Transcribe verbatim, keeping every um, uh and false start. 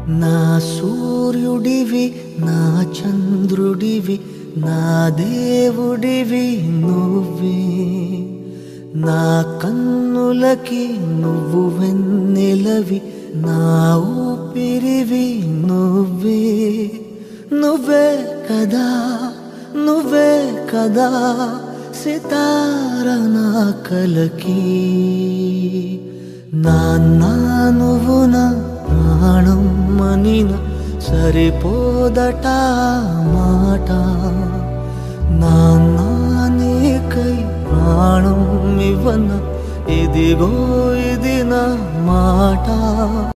నా సూర్యుడివి నా చంద్రుడివి నా దేవుడివి నువ్వే నా కన్నులకి నువ్వు వెన్నెలవి నా ఊపిరివి నువ్వే నువ్వే కదా నువ్వే కదా సితార నా కలకి నాన్న నువ్వు నా ప్రాణం మనిన సరిపోదట మాట నాన్న నీకై ప్రాణం ఇవ్వన ఇదిగో ఇది నా మాట.